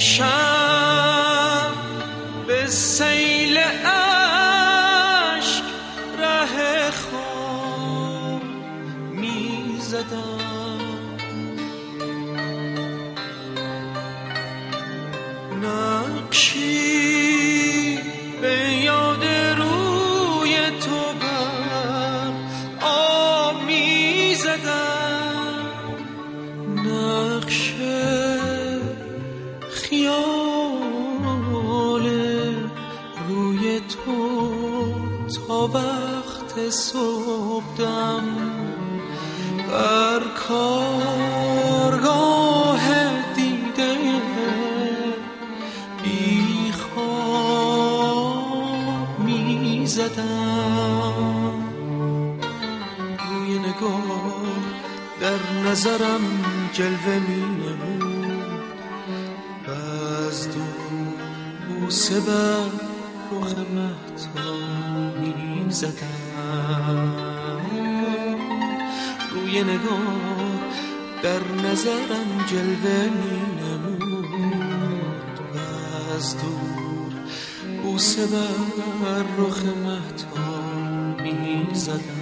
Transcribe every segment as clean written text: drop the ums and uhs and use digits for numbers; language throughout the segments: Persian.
پیشم به سیل عشق ره خود می زدم، نقشی به یاد روی تو بر آب می زدم، نقش خیال روی تو تا وقت صبحدم بر کارگاه دیده بی خواب می زدم، روی نگاه در نظرم جلوه می نمود و از دور بوسه بر رخ مهتاب می زدم، روی نگاه در نظرم جلوه می نمود و از دور بوسه بر رخ مهتاب می زدم.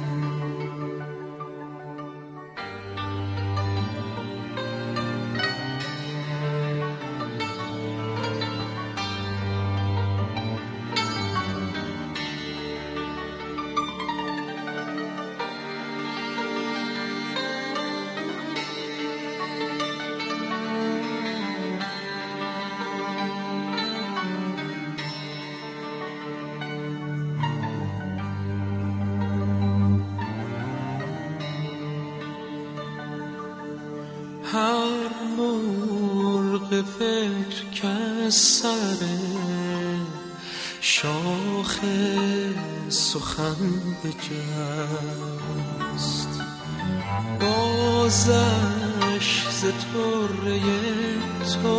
هر مرغ فکر که سر شاخ سخن بجست، بازش ز طره تو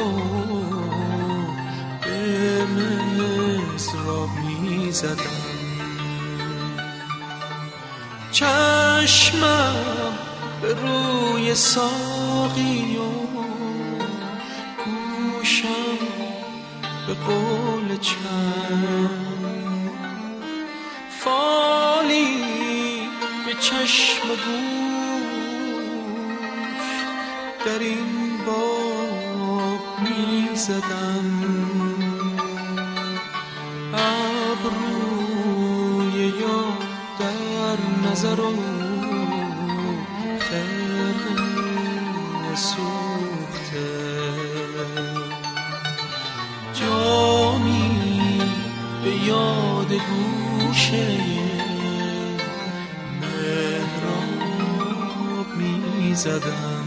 به مضراب می زدم، چشمم به روی ساقی و گوشم به قول چند، فالی به چشم و گوش در این باب می زدم، ابروی یاد در نظر و سوخته، جامی به یاد گوشه محراب می زدم.